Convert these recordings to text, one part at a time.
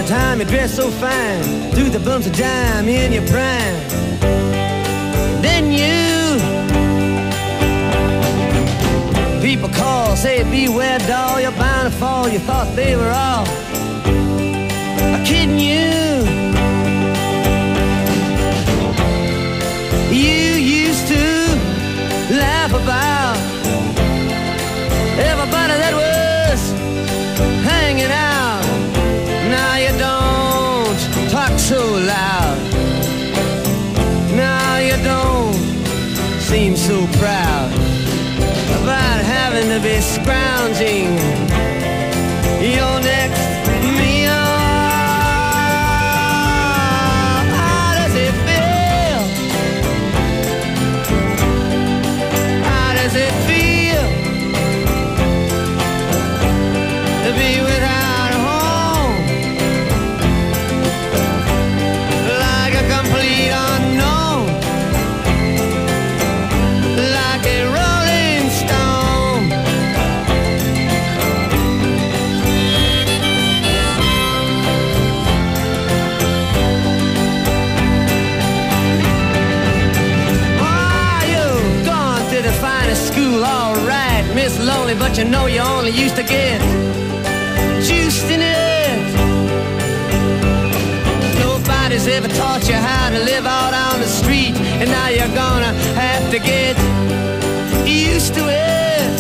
time you dress so fine, through the bumps of dime in your prime. Then you, people call, say beware doll, you're bound to fall. You thought they were all kidding you. You used to laugh about everybody that was hanging out. Now you don't talk so loud. Now you don't seem so proud about having to be scrounging your next meal. How does it feel? How does it feel to be without a home, like a complete unknown, like a rolling stone? Oh, you've gone to the finest school, all right, Miss Lonely, but you know you only used to get juiced in it. Nobody's ever taught you how to live out on the street, and now you're gonna have to get used to it.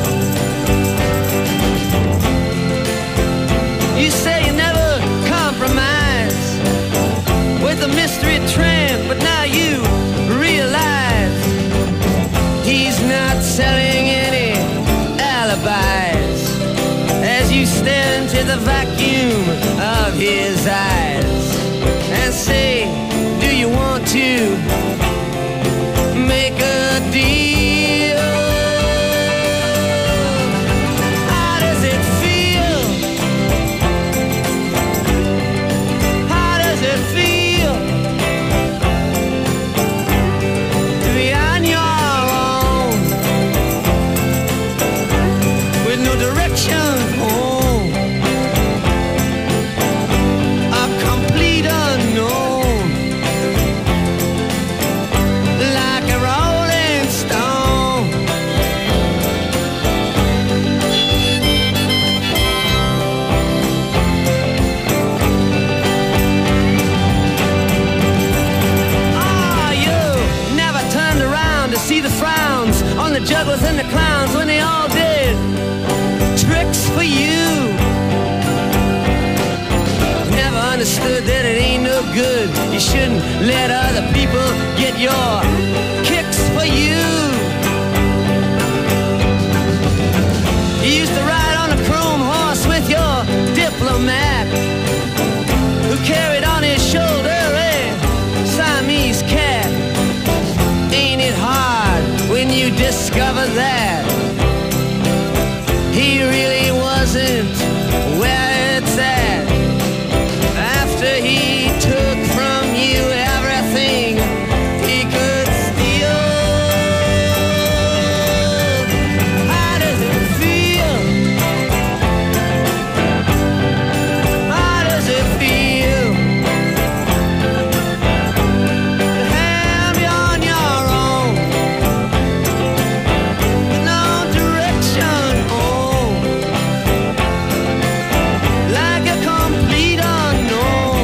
You say you never compromise with a mystery tramp, but now you realize he's not selling any alibis as you stare into the vacuum of his eyes and say, do you want to make a deal? How does it feel? How does it feel to be on your own with no direction home? A complete unknown, like a rolling stone. Oh, you never turned around to see the frowns on the jugglers and the clowns when they all did tricks for you. Never understood that it ain't no good. You shouldn't let other people get your kicks for you. You used to ride on a chrome horse with your diplomat, who carried on his shoulder a Siamese cat. Ain't it hard when you discover that he really wasn't where it's at? After he took from you everything he could steal. How does it feel? How does it feel to have you on your own, with no direction home, like a complete unknown,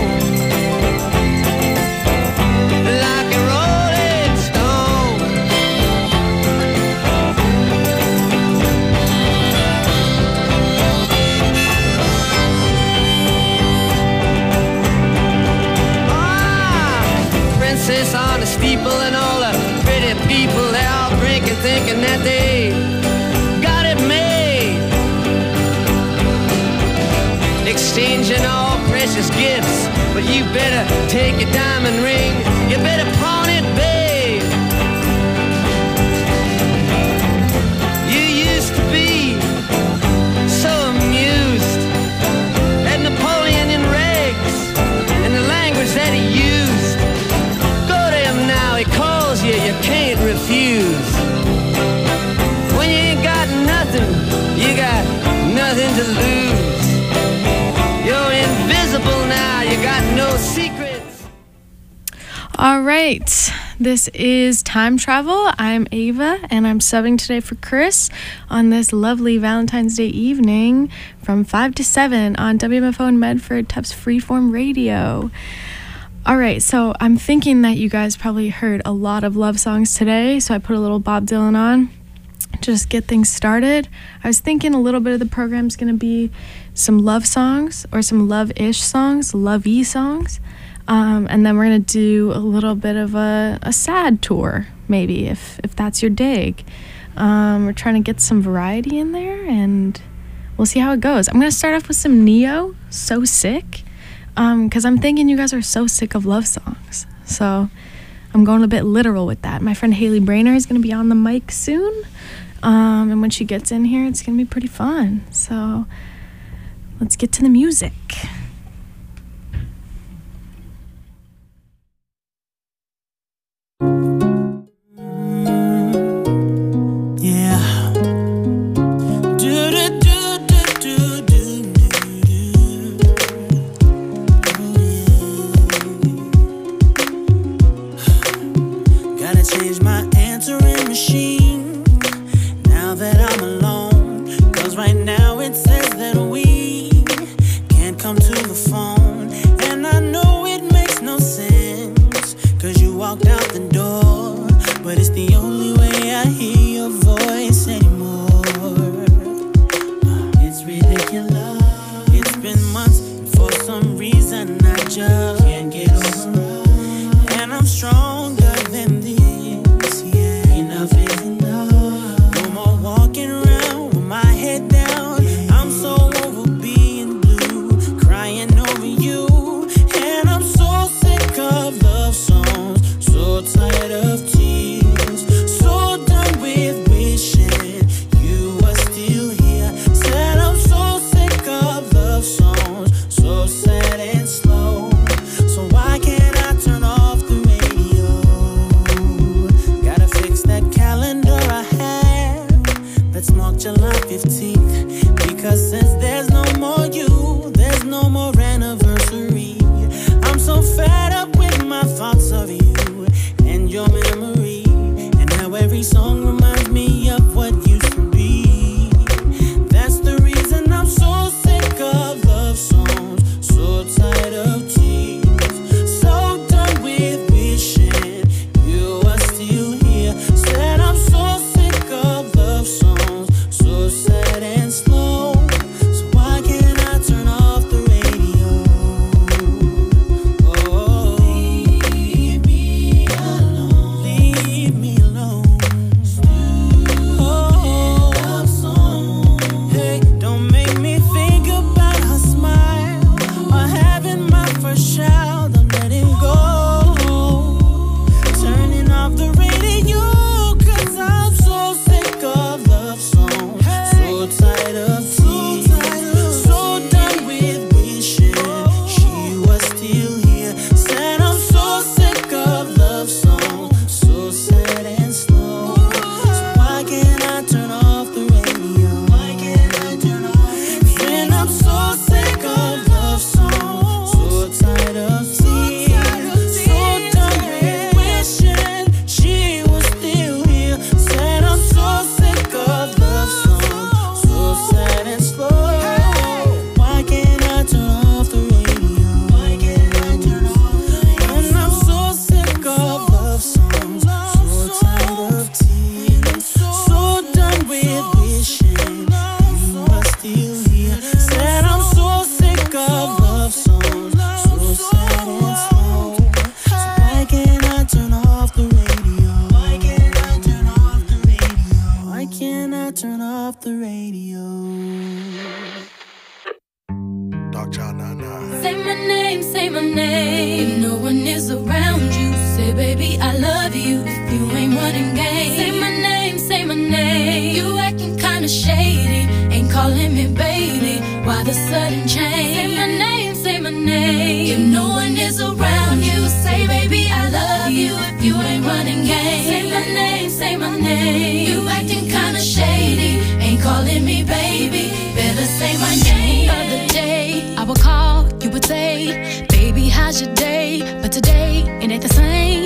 like a rolling stone? Ah, princess on the steeple and all the pretty people, they're all drinking, thinking that they got it made, exchanging all precious gifts. But you better take your diamond ring, you better pawn it, babe. You used to be so amused at Napoleon in rags and the language that he used. Go to him now, he calls you, you can't refuse. When you ain't got nothing, you got nothing to lose. You're invisible now. All right, this is Time Travel. I'm Ava, and I'm subbing today for Chris on this lovely Valentine's Day evening from 5 to 7 on WMFO in Medford, Tufts Freeform Radio. All right, so I'm thinking that you guys probably heard a lot of love songs today, so I put a little Bob Dylan on to just get things started. I was thinking a little bit of the program's going to be some love songs or some love-ish songs, love-y songs. And then we're going to do a little bit of a sad tour, maybe, if that's your dig. We're trying to get some variety in there, and we'll see how it goes. I'm going to start off with some Neo, So Sick, because I'm thinking you guys are so sick of love songs. So I'm going a bit literal with that. My friend Haley Brainer is going to be on the mic soon, and when she gets in here, it's going to be pretty fun. So let's get to the music. Say, baby, how's your day? But today, it ain't the same.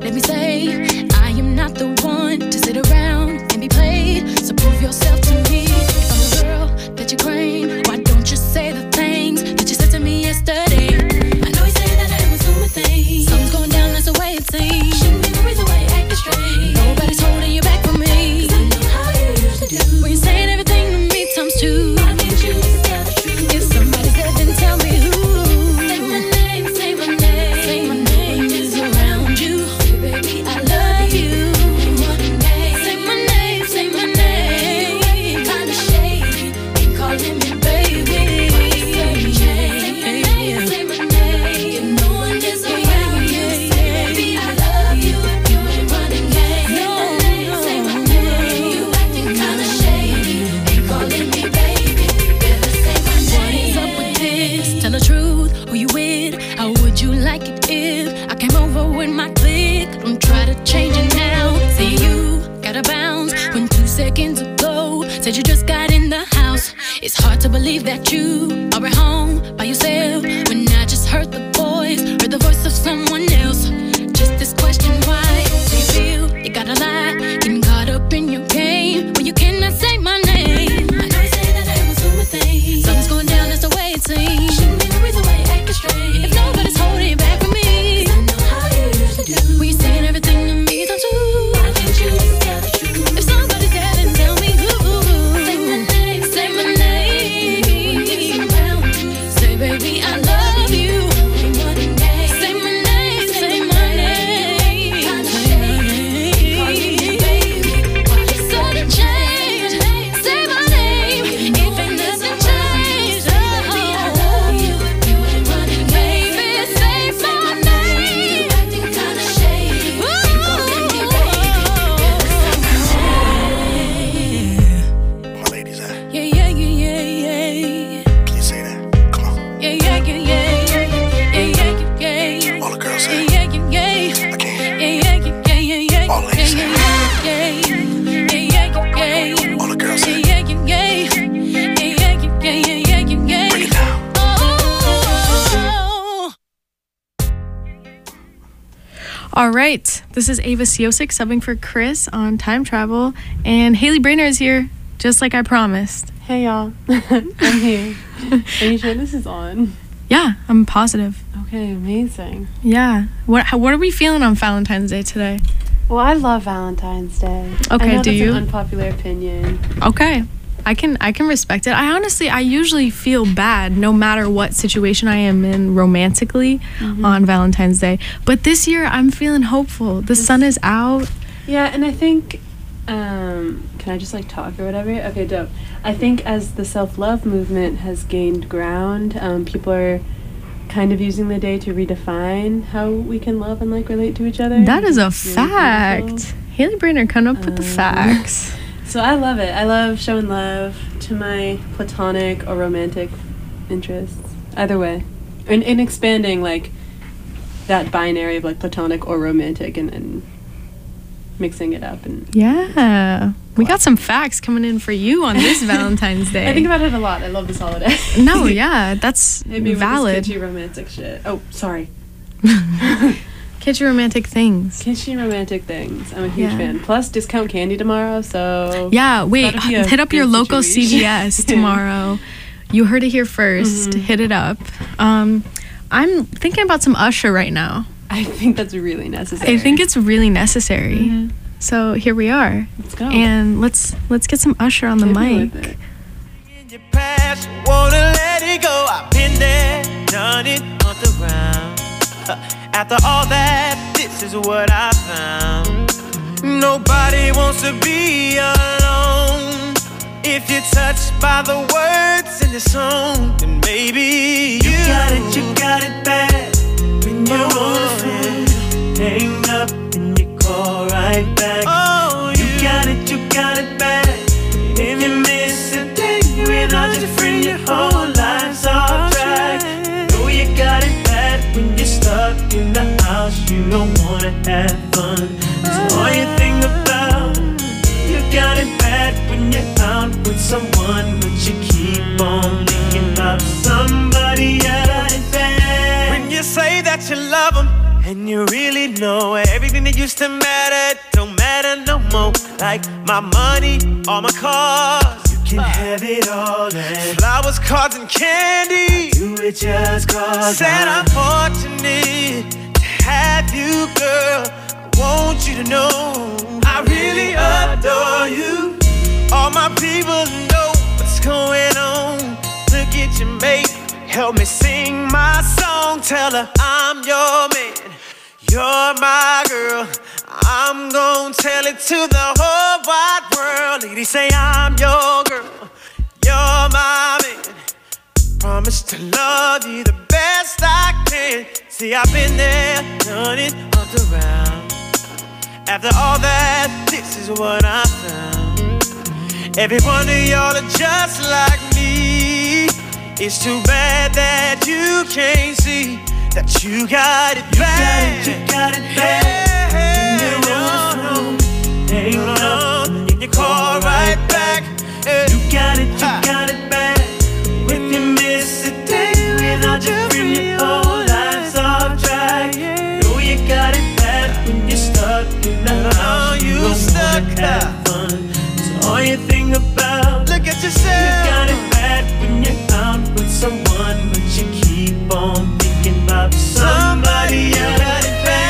Let me say, I am not the one to sit around and be played. So prove yourself to me. If I'm the girl that you claim, why don't you say the things that you said to me yesterday? I know you say that I am assuming things. Something's going down, that's the way it seems. Shouldn't be the reason why you're acting strange. Nobody's holding you back from me. 'Cause I know how you used to do. When you're saying everything to me times two. Why can't you just tell the truth? If somebody's dead, then tell me who. Say my name, say my name. Say my name is around you. Say, baby, I love you. Say my name, say my name. You acting kinda shady. Ain't calling me baby. Say my name, say my name. If no one is around you, say, baby, I love you. You ain't running game. Say my name. You acting kinda shady. Ain't calling me baby. Better say my name. What's up with this? Tell the truth. Who you with? How would you like it if I came over with my clique? Don't try to change it now. Say you gotta bounce when 2 seconds ago said you just got in the house. It's hard to believe that you are at home by yourself when I just heard the voice of someone else. Just this question, why do you feel you gotta lie? Getting caught up in your game when you cannot say my name. I know you say that I am assuming things. Something's going down, that's the way it seems. Shouldn't be the reason why you're acting strange. If nobody's holding you back from me, 'cause I know how you used to do. When you're saying everything to me times two. Why can't you just tell the truth? If somebody's dead, then tell me who. Say my name, say my name. Say, baby, I love you. Say my name, say my name. Sudden change, say my name. If ain't nothing changed, baby, I love you. You ain't running, baby. Say my name. Acting kinda shady. My ladies, Yeah, yeah, yeah, yeah, yeah. please say that. Come on. Yeah, yeah, yeah, yeah, yeah, yeah, yeah, yeah, yeah. All the girls say Yeah, yeah, yeah, yeah. I can't. Yeah, yeah, yeah, yeah, yeah, yeah. All the ladies say Yeah, yeah, yeah, yeah, yeah, yeah. All the girls say Yeah, yeah, yeah, yeah, yeah, yeah, yeah, yeah, yeah. bring it down. Oh. All right, this is Ava Siosik subbing for Chris on Time Travel, and Haley Brainer is here, just like I promised. Hey y'all, I'm here. Are you sure this is on? Yeah, I'm positive. Okay, amazing. Yeah. What are we feeling on Valentine's Day today? Well, I love Valentine's Day. Okay, I know do that's you? an unpopular opinion. Okay. I can respect it. I usually feel bad no matter what situation I am in romantically on Valentine's Day. But this year I'm feeling hopeful. The sun is out. Yeah, and I think, can I just like talk or whatever? Okay, dope. I think as the self-love movement has gained ground, people are kind of using the day to redefine how we can love and like relate to each other. That is a It's really fact. beautiful. Haley Brainer coming up with the facts. So I love it. I love showing love to my platonic or romantic interests. Either way. And expanding like that binary of like platonic or romantic and mixing it up. And Yeah. We got some facts coming in for you on this Valentine's Day. I think about it a lot. I love this holiday. No, yeah, that's Maybe valid. kitschy romantic shit. Oh, sorry. Kitschy romantic things. Kitschy romantic things. I'm a huge Yeah. fan. Plus discount candy tomorrow, so Yeah, wait, Gotta be a hit up your good local situation. CVS tomorrow. You heard it here first. Hit it up. I'm thinking about some Usher right now. I think that's really necessary. I think it's really necessary. So here we are. Let's go. And let's get some Usher on the Hit me mic. with it. In your past, wanna let it go. I've been there, done it on the ground. After all that, this is what I found. Nobody wants to be alone. If you're touched by the words in the song, then maybe you got it bad. When you're on the phone, hang up and you call right back. Oh, you got it bad. If you miss a day without your friend, your whole life's off track. Know you got it bad when you're stuck in the house. You don't wanna have fun. That's all you think about. You got it bad when you're out with someone, but you keep on thinking about somebody else. When you say that you love them And you really know everything that used to matter don't matter no more. Like my money, all my cars. You can have it all and flowers, cards, and candy. Do it just cause said I'm fortunate to have you, girl. I want you to know I really adore you. All my people know what's going on. Look at your mate, help me sing my song. Tell her I'm your man, you're my girl. I'm gonna tell it to the whole wide world. Ladies say I'm your girl, you're my man. Promise to love you the best I can. See, I've been there, done it, all around. After all that, this is what I found. Every one of y'all are just like me. It's too bad that you can't see that you got it bad. You got it bad. Hey, no, in your car right back. You got it bad. If you miss a day without your friend, your whole life's off track. Know you got it bad when you're stuck in the house. You stuck have fun. So all you think about, look at yourself. You got it bad when you're out with someone, but you keep on thinking about somebody else. Got it bad.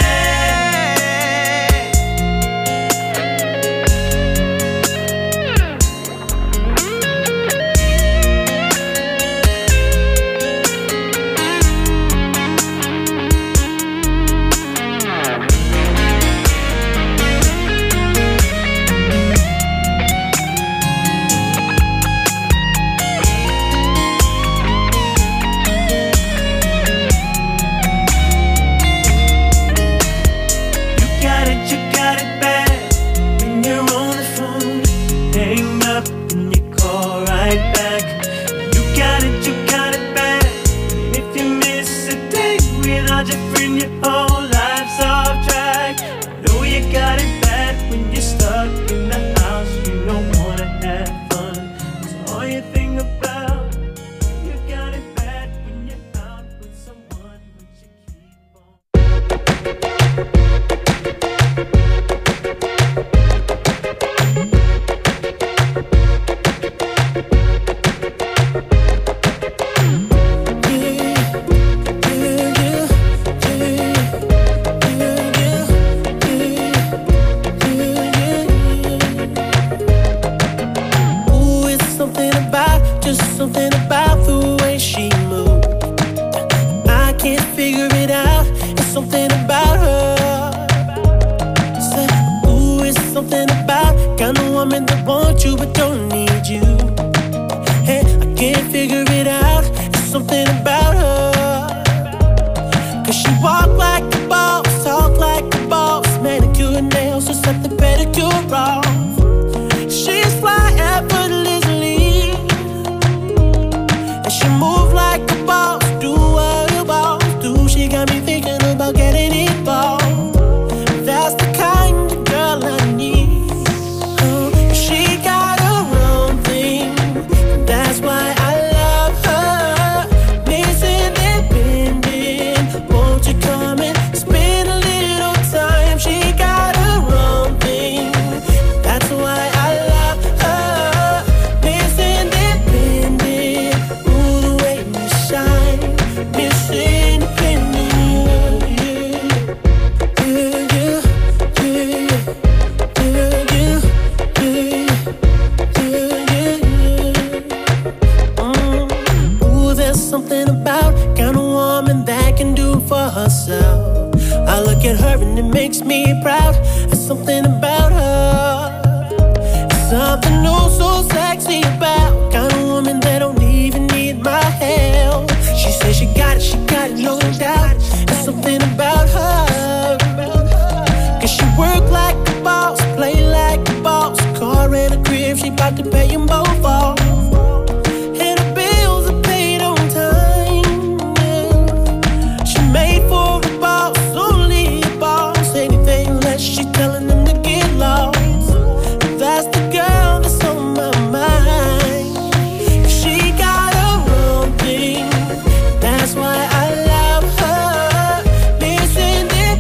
That's why I love her. Miss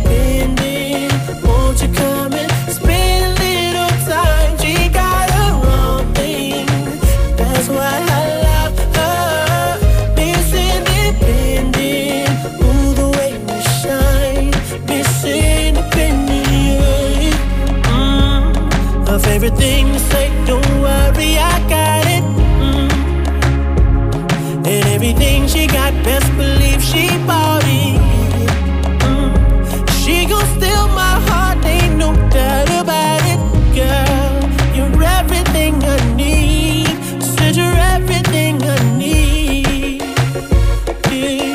everything you say, don't worry, I got it. And everything she got, best believe she bought it. She gon' steal my heart, ain't no doubt about it. Girl, you're everything I need. Said you're everything I need. Yeah.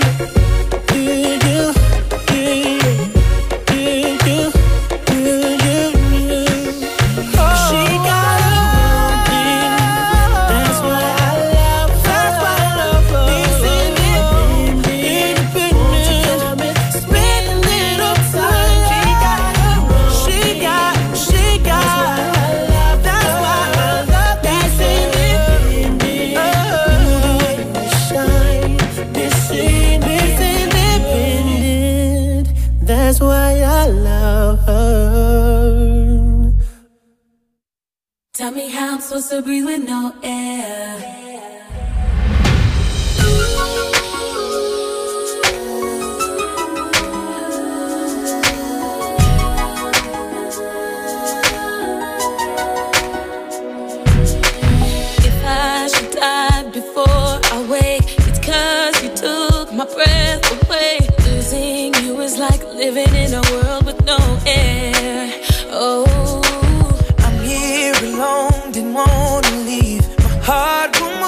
That's why I love her. Tell me how I'm supposed to breathe with no air. If I should die before I wake, it's 'cause you took my breath away. Losing you is like living in a world with no air. Oh, I'm here alone, didn't wanna leave. My heart will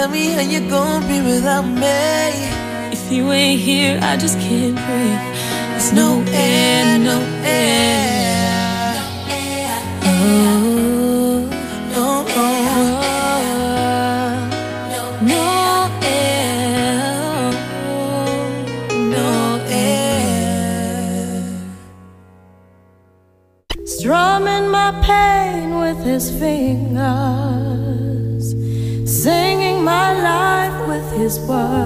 tell me how you gonna be without me. If you ain't here, I just can't breathe. There's no air, no air. Oh, no air. No air. No air. Strumming my pain with his fingers, singing my life with his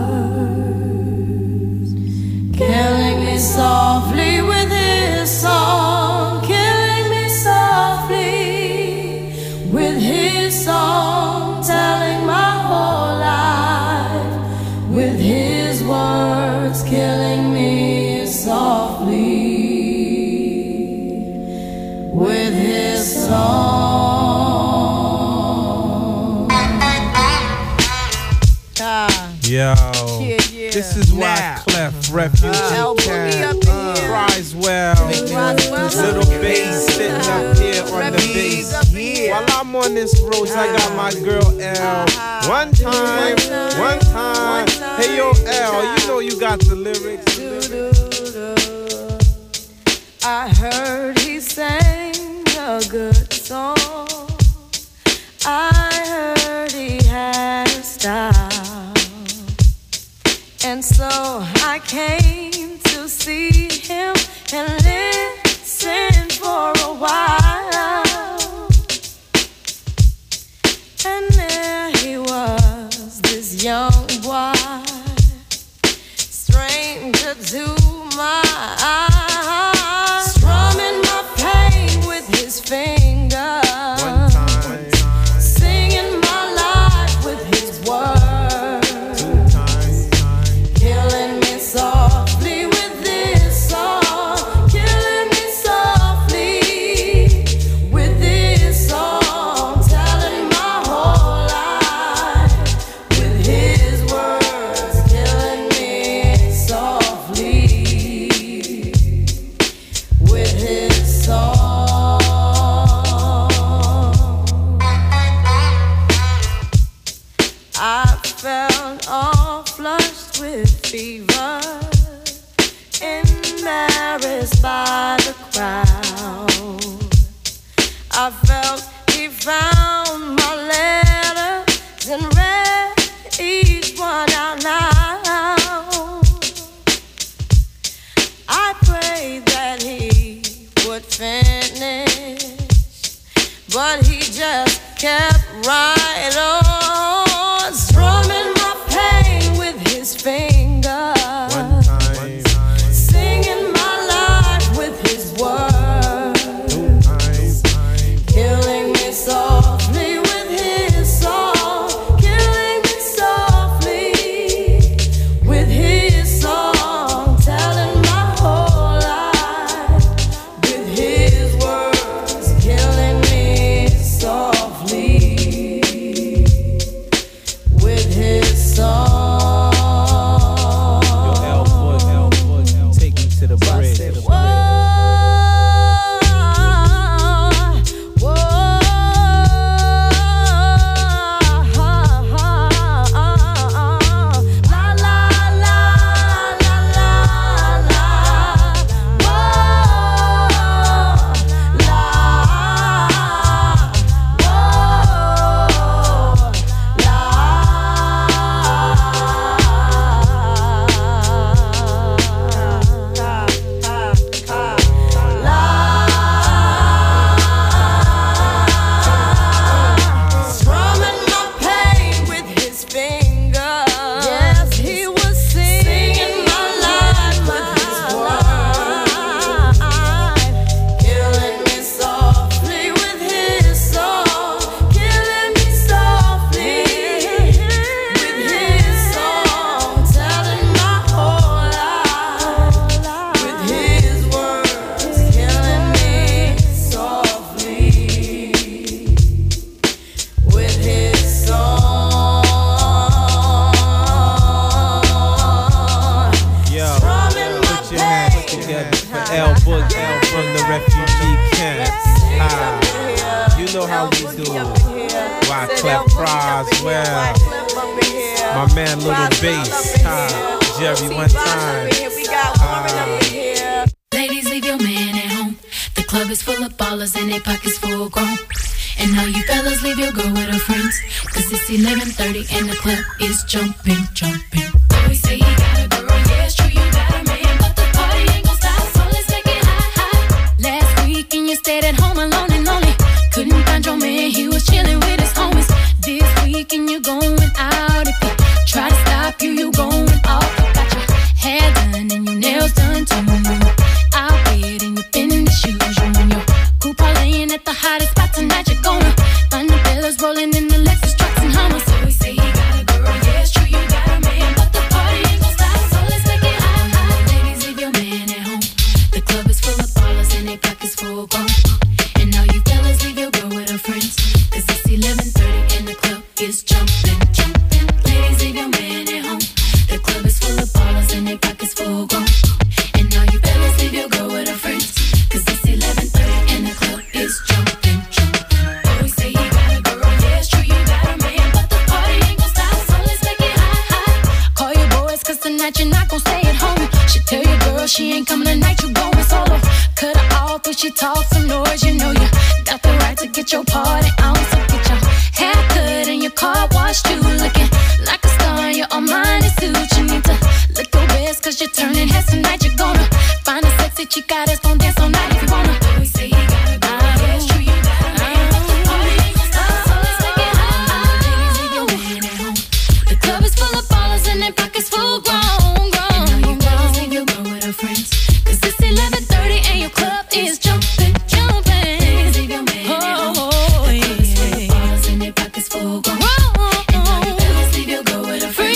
words, killing me softly with his song, killing me softly with his song, telling my whole life with his words, killing me softly with his song. Yo, this is why Clef Refugee Camp cries well. Little bass sitting up here on the bass. While I'm on this road, I got my girl L. One time. Hey yo L, you know you got the lyrics. I heard he sang a good song. I heard he had a style, and so I came to see him and listen for a while. And there he was, this young boy, stranger to my eyes, strumming my pain with his fingers, singing my life with his words, killing me softly with this song, killing me softly with this song, telling my whole life with his words, killing me softly with his song. I felt all flushed with fever, embarrassed by the crowd. I felt he found my letters and read each one out loud. I prayed that he would finish, but he just kept right on, strumming my pain with his fingers, singing my life with his words, killing me softly with his song, killing me softly with his song, telling my whole life with his words, killing me softly with his song. Take me to the bridge. Whoa, whoa, la la la la la la, whoa, la, strumming my pain with his fingers. Yes, he was singing my life with his words, killing me softly with his song, killing me softly with his song, telling my whole life with his words, killing me softly with his song. Yo, Strumming my put your hands pain. together for L Book L from the refugee camp. You know how we do. Why Clef cries well. My man, Little Bass, Jerry, one time. Ladies, leave your man at home. The club is full of ballers and their pockets full grown. And all you fellas, leave your girl with her friends. Cause it's 11:30 and the club is jumping, jumping. Always say you got a girl, yeah, it's true, you got a man. But the party ain't gon' stop, so let's make it hot, hot. Last weekend you stayed at home alone and lonely. Couldn't find your man, he was chilling with his homies. This weekend you going out. If you try to stop you, you going off. You got your hair done and your nails done too. Out bed and you finish shoes. You and your crew parlaying at the hottest spot tonight. You're gonna find the fellas rolling in the Lexus trucks and Hummers. So we say he got a girl, yeah, it's true, you got a man. But the party ain't gon' stop, so let's make it hot, hot. Ladies, leave your man at home. The club is full of ballers and their pockets full grown. And all you fellas, leave your girl with her friends. Cause it's 11:30 and the club is jumping, jumping. Ladies, leave your man at home. The club is full of ballers and their pockets full grown. And all you fellas, leave your girl with her friends. Cause it's 11:30 and the club is jumping, jumping. Always say you got a girl, yeah, it's true, you got a man. But the party ain't gon' stop, so let's make it hot, hot. Call your boys cause tonight you're not gon' stay at home. She tell your girl she ain't coming tonight, you going solo. Cut her off when she talks some noise, you know you got the right to get your party on. So get your hair cut and your car washed too. Looking like a star in your Armani suit. You need to look your best cause you're turning heads tonight. You're gonna find a sexy chica that's gonna dance all night if you wanna. Always say you got a girl, yeah, it's true, you got a man. But the party ain't gon' stop, so let's make it hot, hot. Ladies, leave your man at home. The club is full of ballers and their pockets full grown, grown. And all you fellas, leave your girl with her friends. Cause it's 11:30 and your club is jumping, jumping. Ladies, leave your man at home. The club is full of ballers and their pockets full grown. And all you fellas, leave your girl with her friends.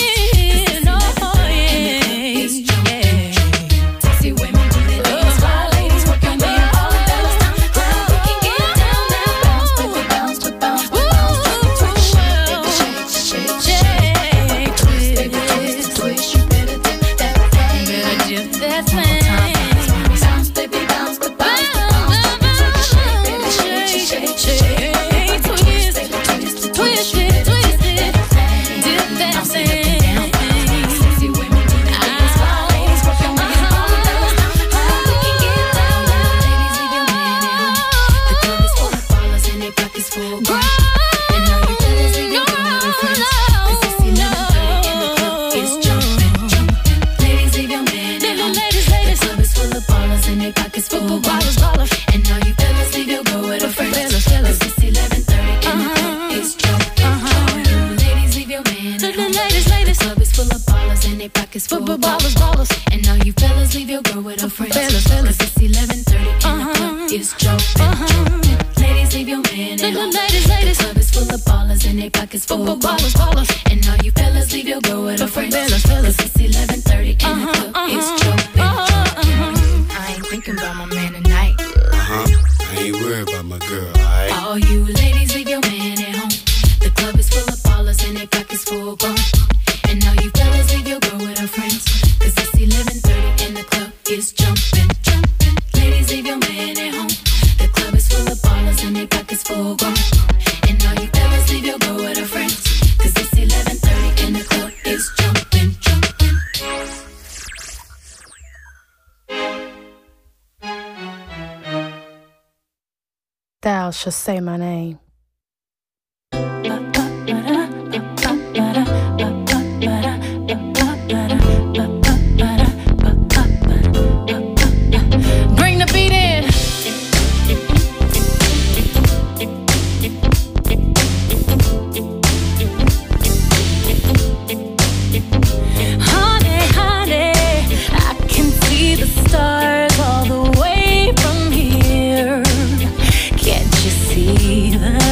Thou shalt say my name. Bring the beat in. Honey, honey, I can see the stars all the way from here. Can't you see them?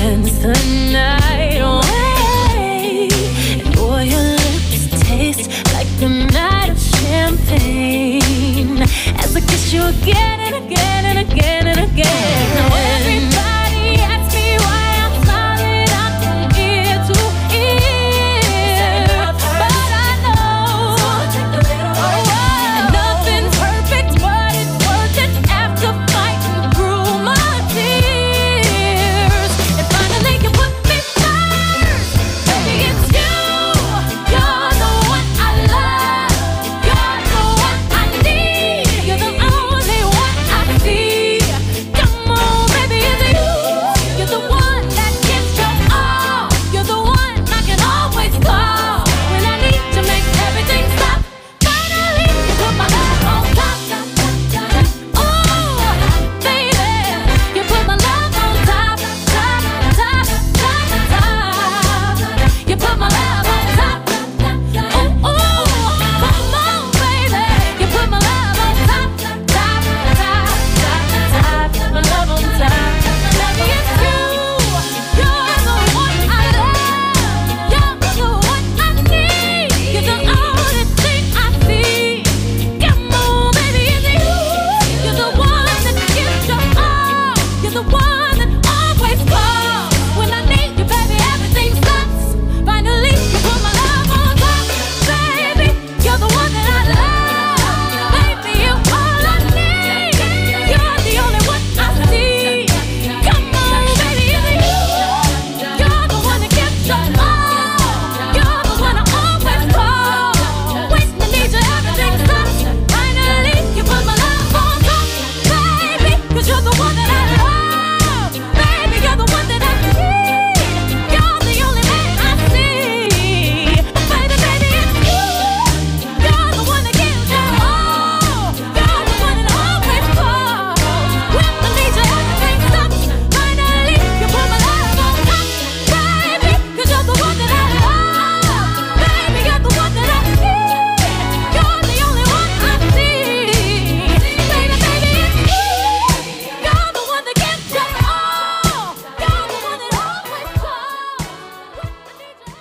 dance the night away. And boy, your lips taste like the night of champagne. As I kiss you again and again and again and again. Now everybody asks me why I'm smiling out from ear to ear, but I know nothing's perfect, but it's worth it after fighting through my tears. And finally you put me first, baby, it's you. You're the one I love. You're the one I need. You're the only one I see. Come on, baby, it's you. You're the one that gives your all. You're the one I can always call when I need to make everything stop. Finally, you put my love on top. Oh, baby, you put my love on top, top, top, top, top. You put my love on top. Oh, come on, baby, you put my love on top, top, top, top, top. My love on top. Baby, it's you. You're the one I love. You're the one I need. You're the only thing I see. Come on, baby, it's you. You're the one that gives your all. You're the one that always calls when I need you, baby. Everything stops. Finally, you put my love on top, baby. You're the one that I love, baby. You're all I need. You're the only one I see. Come on, baby, it's you. You're the one that gives your all. You're the one I always call when I need you. Everything stops. Finally, you put my love on top, baby. 'Cause you're the one that I love, baby. You're the one that I need. You're the only man I see. Baby, baby, it's you. You're the one that gives your all. You're the one that always calls when I need you. Everything stops. Finally, you put my love on top, baby. 'Cause you're the one that I love, baby. You're the one that I need. You're the only one I see. Baby, baby, it's you. You're the one that gives your all. You're the one that always calls when I need you.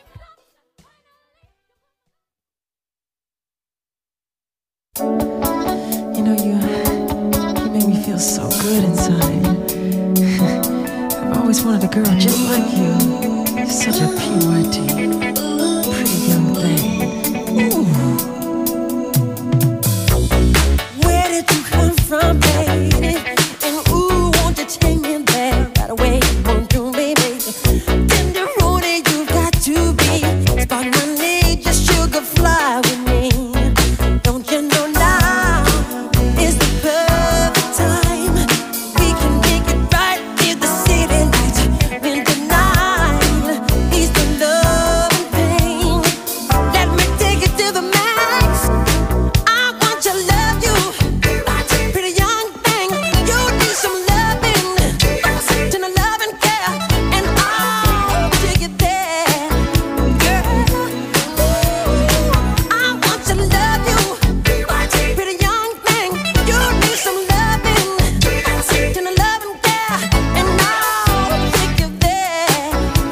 You know, you make me feel so good inside. I've always wanted a girl just like you. You're such a PYT, pretty young thing. Ooh. Where did you come from, baby? And ooh, won't you take me there right away? Won't you, baby? Tenderoni, you've got to be. Spark my need, just sugar fly with me. Don't you know now is the perfect time? We can make it right if the city lights in the night. Ease the love and pain. Let me take it to the max. I want to love you, pretty young thing. You need some loving, tender love and care, and I'll take it there, girl. I want to love you, pretty young thing. You need some loving, tender love and care, and I'll take you there.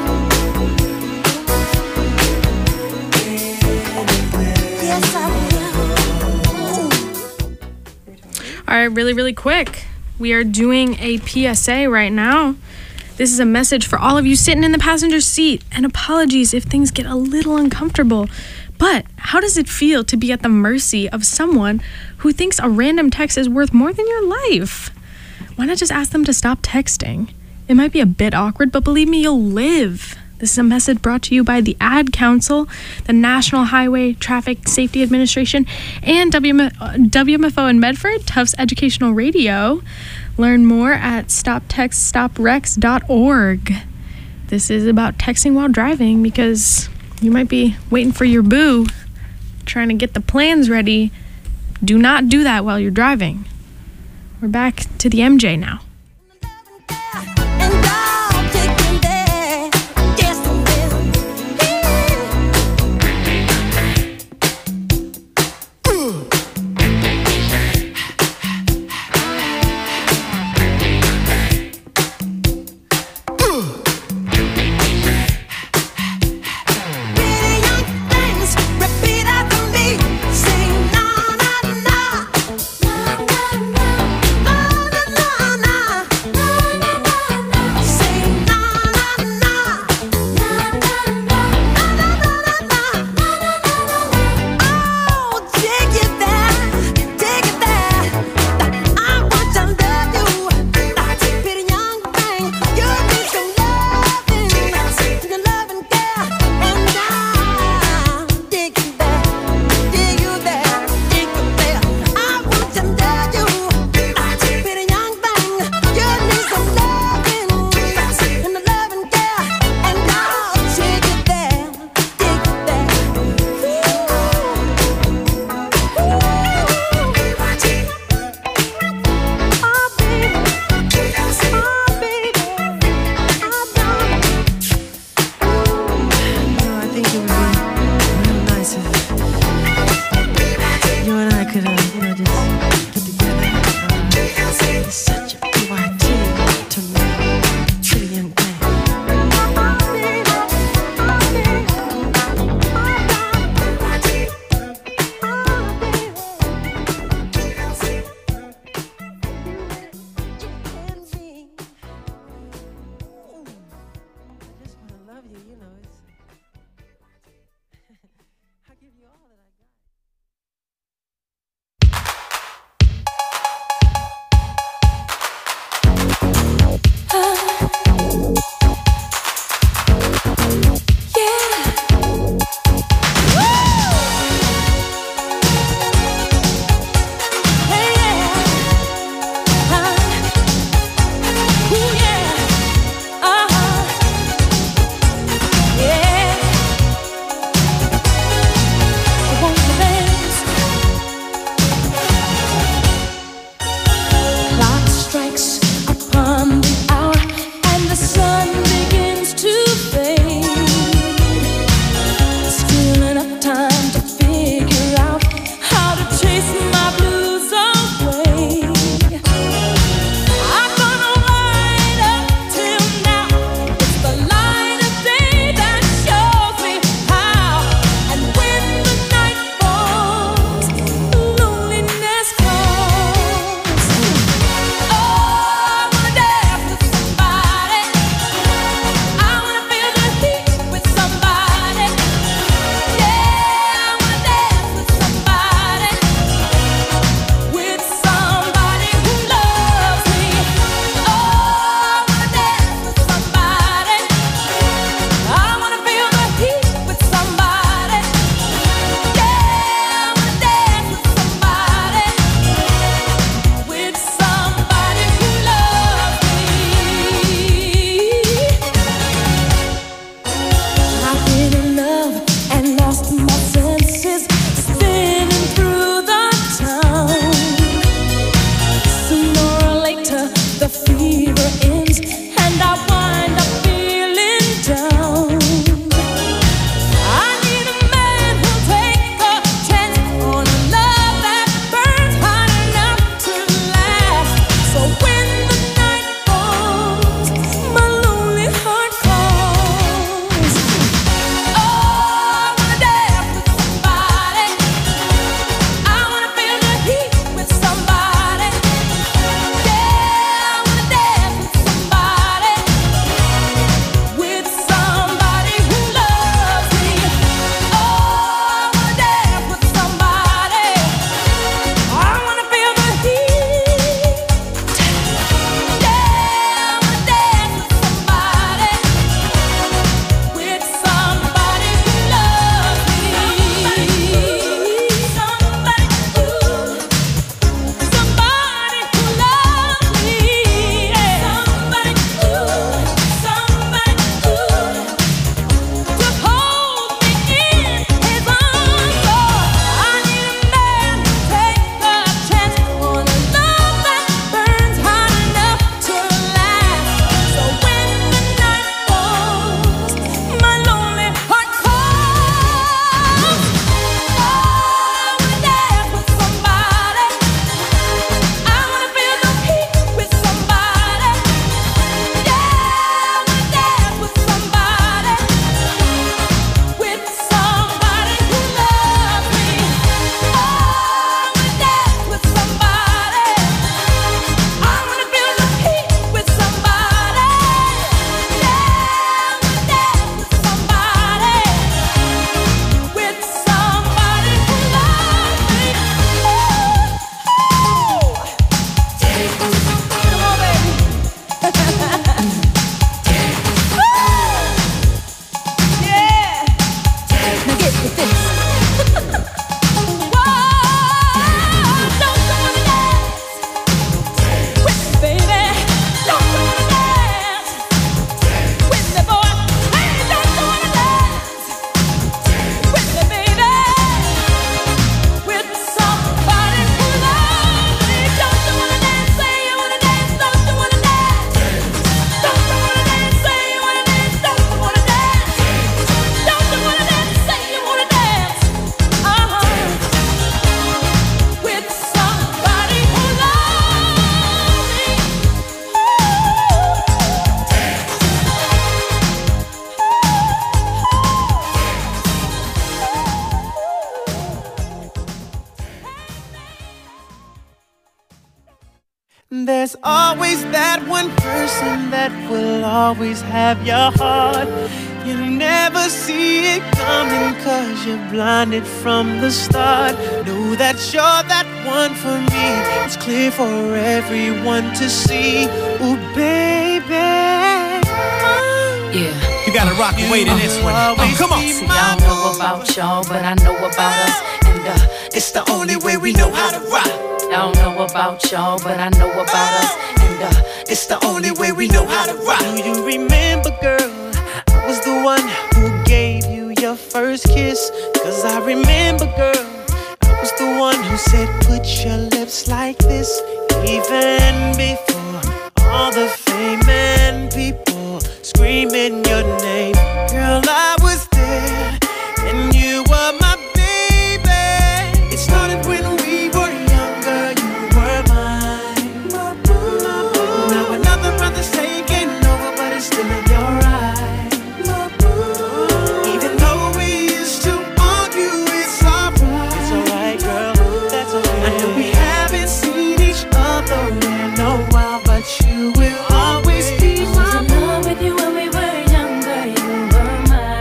Yes, I will. All right, really, really quick. We are doing a PSA right now. This is a message for all of you sitting in the passenger seat. And apologies if things get a little uncomfortable. But how does it feel to be at the mercy of someone who thinks a random text is worth more than your life? Why not just ask them to stop texting? It might be a bit awkward, but believe me, you'll live. This is a message brought to you by the Ad Council, the National Highway Traffic Safety Administration, and WMFO in Medford, Tufts Educational Radio. Learn more at stoptextstoprex.org. This is about texting while driving because you might be waiting for your boo, trying to get the plans ready. Do not do that while you're driving. We're back to the MJ now. There's always that one person that will always have your heart. You never see it coming 'cause you're blinded from the start. Know that you're that one for me. It's clear for everyone to see. Ooh, baby. Yeah. You gotta rock and wait in this one. Come on. See, I don't know about y'all, but I know about us. And it's the only way we know how to rock. I don't know about y'all, but I know about us. And it's the only way we know how to rock. Do you remember, girl? I was the one who gave you your first kiss. 'Cause I remember, girl, I was the one who said put your lips like this. Even before all the fame and people screaming your name. Girl, I was there and you were my baby. It started when we were younger, you were mine. Now another brother's taking over, but it's still in your eyes. Even though we used to argue, it's alright. It's alright, girl, that's okay. I know we haven't seen each other in a while, but you will always be my boo. With you when we were younger, you were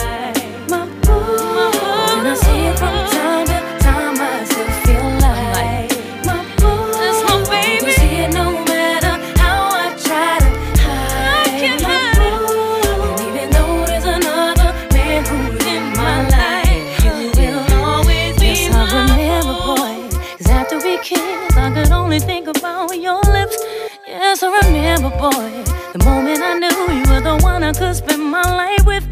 my boo. And I see it from time to time, I still feel like my boo. That's my baby. You see it no matter how I try to hide my boo. And even though there's another man who's in my life, you will always be my boo. Yes, I remember, boy, 'cause after we kissed, I could only think about your lips. Yes, I remember, boy, the moment I knew you were the one I could spend my life with.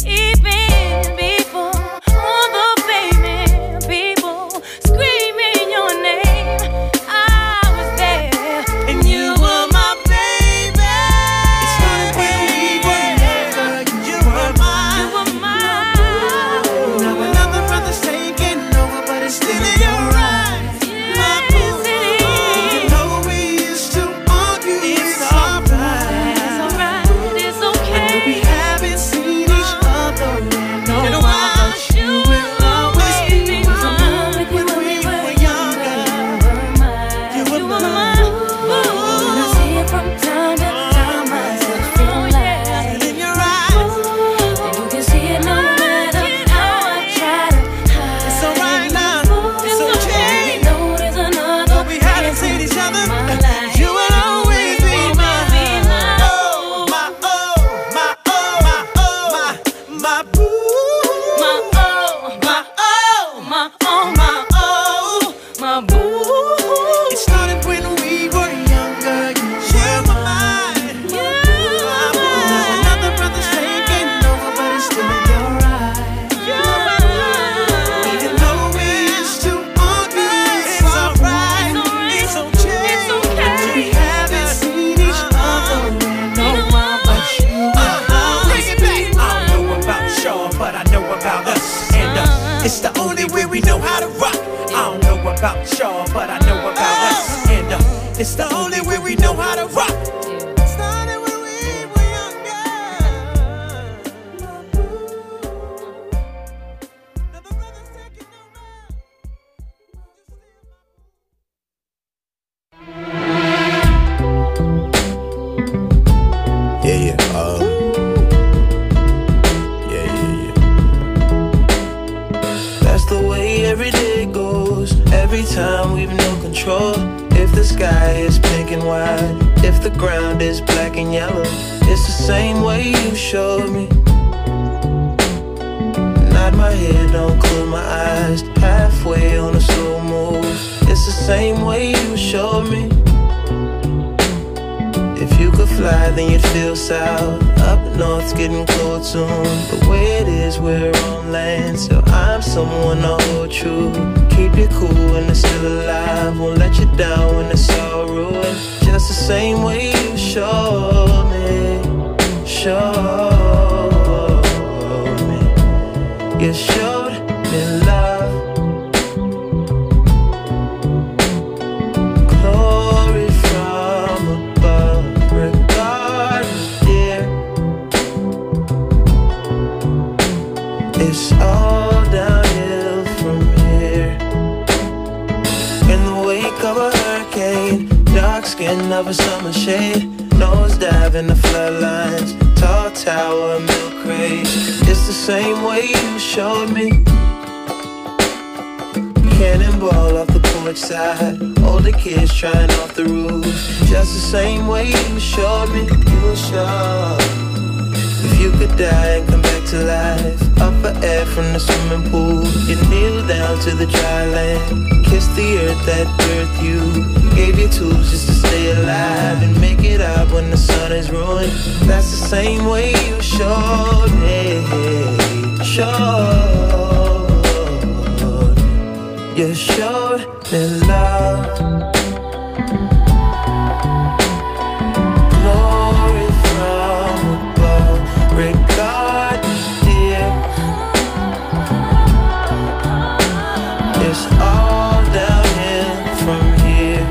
Even before all the famous people screaming your name, I was there, and you were my baby. It started when we were younger, you were mine. you were mine. Now another brother's taking over, but it's still in your eyes. My boo. Even though we used to argue, it's alright. It's alright, it's okay. I know we haven't seen each other in a while, but you will always be mine. With you when we were younger, You were you were mine. mine. And I see it from time to time, I still feel like In your eyes, and you can see it no matter how I try to hide. it's alright now. It's okay. Even though there's another Though we haven't seen each other, in my life, you will always be mine. Oh, my oh, my oh, my oh, my boo. my oh, My oh, my oh, my oh. my boo. It started when we were younger. You were mine. My boo. Now another brother's taking over, but it's still in your eyes. Even though we used to argue, it's alright. It's okay. We haven't seen each other in a while, but you will always be mine. I don't know about y'all, but I know about us. And it's the only way we know how to rock. I don't know about y'all, but I know about us. And it's the only way we know how to rock. Started when we were younger. Now the brother's taking over. Yeah. That's the way every day goes. Every time we've no control. If the sky is pink and white, if the ground is black and yellow, it's the same way you showed me. Nod my head, don't close my eyes. Halfway on a slow move. It's the same way you showed me. If you could fly, then you'd feel south. Up north's getting cold soon. The way it is, we're on land, so I'm someone to hold true. Keep you cool when it's still alive. Won't let you down when it's all ruined. Just the same way you showed me. Showed me. You showed me love. Glory from above. Regardless, dear, it's all downhill from here. In the wake of a hurricane, dark skin of a summer shade. Nose dive in the floodlines. Tall tower, milk crate. It's the same way you showed me. Cannonball off the porch side. Older kids trying off the roof. Just the same way you showed me. You were sure. If you could die and come back to life, up for air from the swimming pool, you kneel down to the dry land, kiss the earth that birthed you, gave you tools just to stay alive and make it out when the sun is ruined. That's the same way you showed me. You showed me love. Glory from above. Regardless, dear, it's all downhill from here.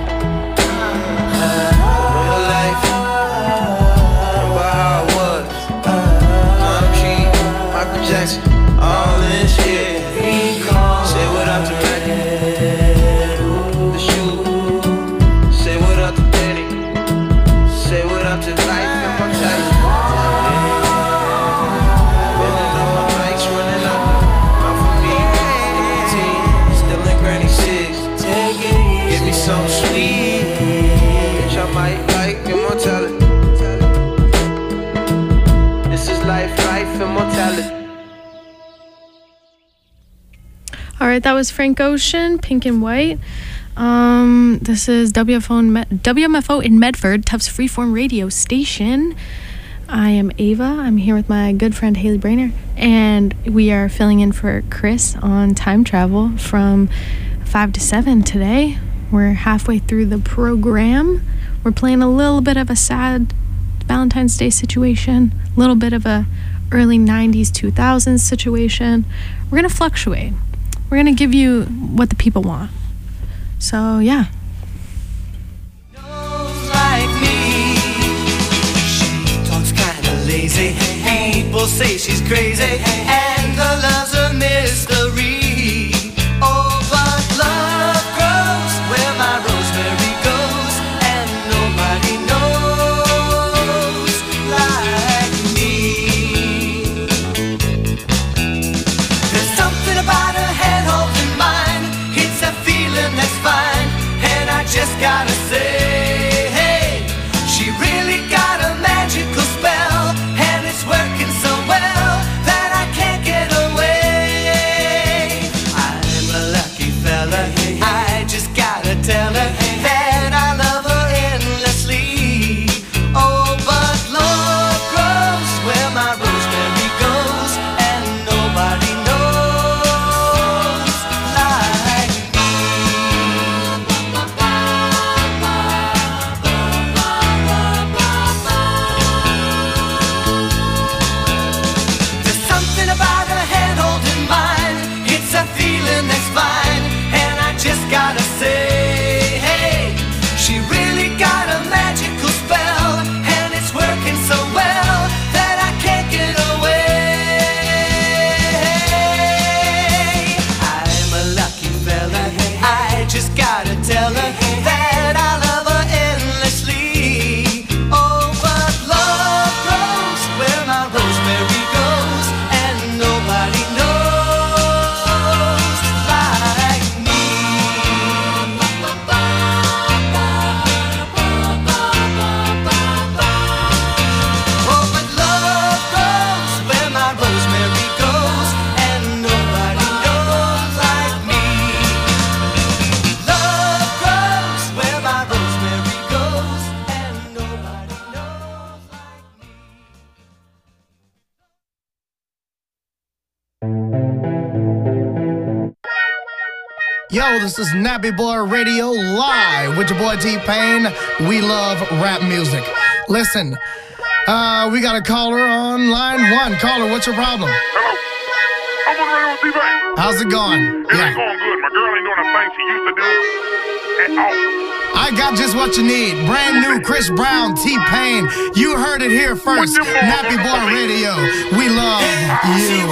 Real life, remember how it was. I'm G, Michael Jackson, all this shit. Say what up to Maggie, the shoe. Say what up to Danny. Say what up to life and my child. Running up my bikes, running up. Not for me, nicotine, still in Granny 6. Take it easy. Give me some sweet, bitch, I might like immortality. This is life, immortality. All right, that was Frank Ocean, Pink and White. This is WMFO in Medford, Tufts Freeform Radio Station. I am Ava. I'm here with my good friend Haley Brainer, and we are filling in for Chris on Time Travel from 5 to 7 today. We're halfway through the program. We're playing a little bit of a sad Valentine's Day situation, a little bit of a early 90s, 2000s situation. We're going to fluctuate. We're going to give you what the people want. So, yeah. Like me, she talks kind of lazy. People say she's crazy, and her love's a mystery. Oh, but love grows where my rosemary goes, and nobody knows like me. There's something about her head holding mine. It's a feeling that's fine, and I just gotta say, hey, she really got a magical spell, and it's working so well that I can't get away. I'm a lucky fella, I just gotta tell her that I love her endlessly. Oh, but love grows where my rosemary goes, and nobody knows like me. There's something about her hand holding mine. It's a feeling that's fine, and I just gotta say, hey, she really got a magical spell, and it's working so well that I can't get away. I'm a lucky fella, I just gotta tell her that I love her endlessly. Oh, but love grows where my rosemary goes, and nobody knows like me. Oh, but love grows where my rosemary goes, and nobody knows like me. Love grows where my rosemary goes, and nobody knows like me. Yo, this is Nappy Boy Radio live with your boy T-Pain. We love rap music. Listen, we got a caller on line 1. Caller, what's your problem? Hello. I'm on the radio with T-Pain. How's it going? It ain't going good. My girl ain't doing the thing she used to do at all. I got just what you need. Brand new Chris Brown, T-Pain. You heard it here first. Nappy Boy Radio. We love you.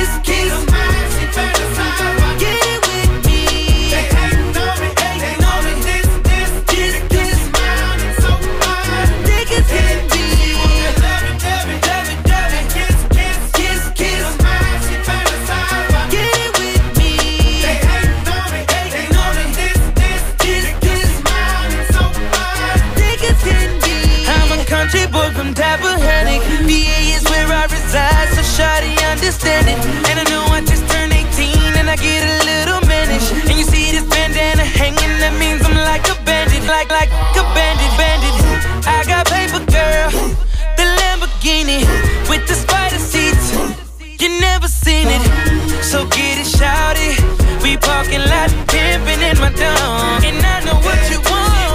Get it with me. They hating on me, hating on me, understand it. And I know I just turned 18 and I get a little mannish. And you see this bandana hanging, that means I'm like a bandit, like a bandit. I got paper, girl, the Lamborghini with the spider seats. You never seen it, so get it, shout it. We parking lot pimping in my dumb